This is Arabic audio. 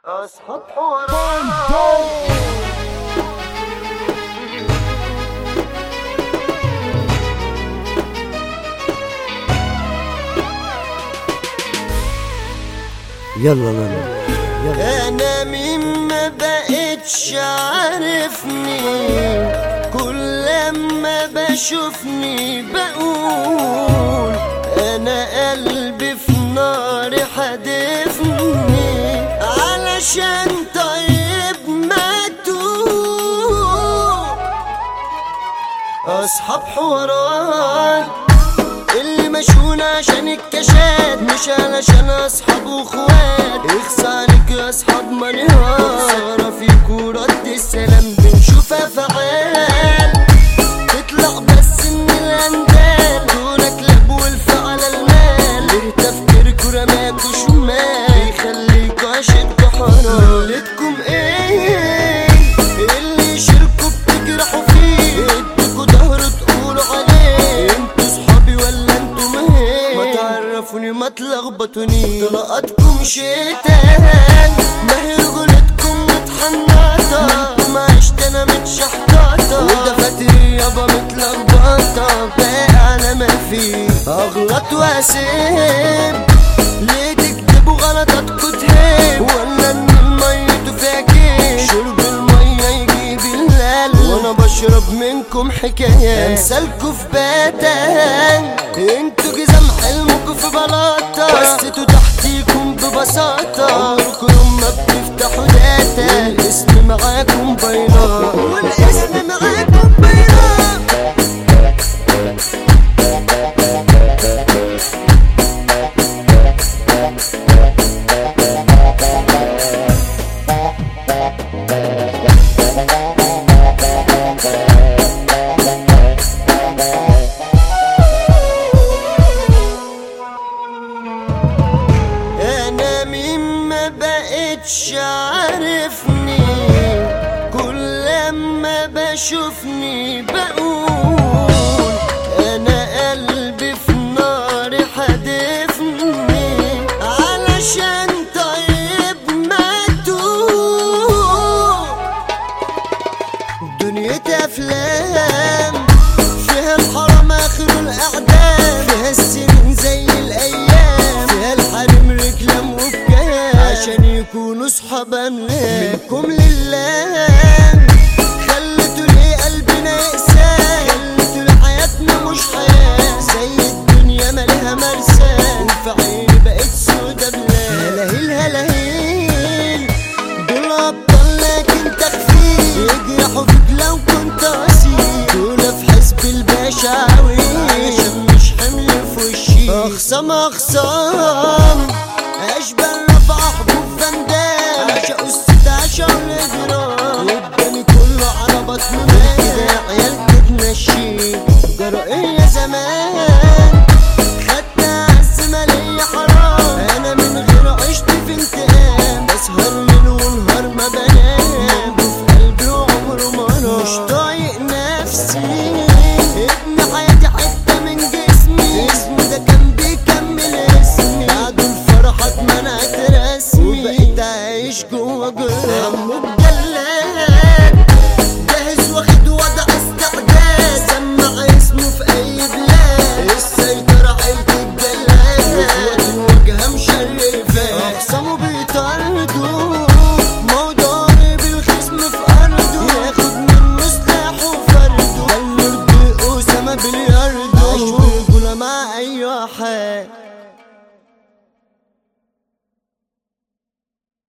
اصحاب حوارات. يلا انا مين ما بقتش عارفني، كل لما بشوفني بقول انا قلبي في نار حدفني، علشان طيب ماتوا اصحاب حوارات اللي مشون عشان الكشات، مش علشان اصحاب واخوات. اخصى عليك يا اصحاب منهار فيكوا رد السلام بنشوفها فعال، تطلع بس من الاندال دول كلاب والفعل المال، ليه تفكيركوا رماكوا شمال يخليكوا عشتكوا حرام. ليلتكم ايه اللي يشيلكوا بتجرحوا فيه، اديكوا ضهر تقولوا عليه انتوا صحابي ولا انتوا مهين، ما تعرفوني ما تلخبطوني طلقاتكم شيطان، ما هي رجولتكم متحنطة منكم عشت انا متشحططة، ودفاتري يابا متلخبطة باقي على ما فيه اغلط واسيب. ليه تكتبوا غلطاتكوا تهيب ولا ان المية فيها كيف، شرب المية يجيب اللال وانا بشرب منكم حكاية امثالكوا في باتان، انتوا جزام حلمكوا في بلاطة بسيتوا تحتيكم ببساطة، عمركم يوم ما بتفتحوا داتا والاسم معاكم بيضاء والاسم معاكم بيضاء. انا مين ما بقتش عارفني، كل لما بشوفني بقول انا قلبي في نار حدفني، علشان طيب ماتوا. دنيا افلام فيها الحرام اخر الاعدام، فيها السنين زي الايام، فيها الحريم رجلام وبكام عشان يكونوا صحابا منكم لله. خلتوا ليه قلبنا يقسى، خلتوا لحياتنا مش حياة، زي الدنيا مالها مرسى وفي عيني بقت سودا بلاد. هلاهيل هلاهيل دول ابطال لكن تخفيل، يجرحوا فيك لو كنت اصيل، دول في حزب البشاوي عشان مش حمل في وشي. اخصام اخصام اشبال رفع حبوب فندان، عشقوا الست عشقوا الاجرام، قدامي كله على بطن مال كده عيال تتنشي جرائية زمان، خدنا عالزمة ليا حرام، انا من غير عشت في انتقام، بسهر ليل ونهار ما بنام، في قلبي وعمره ما نام، مش طايق نفسي ابن حياتي حتة من جسمي، اسمي ده كان بيكمل اسمي، بعد الفرحة اتمنعت رسمي وبقيت عايش جوا جرام.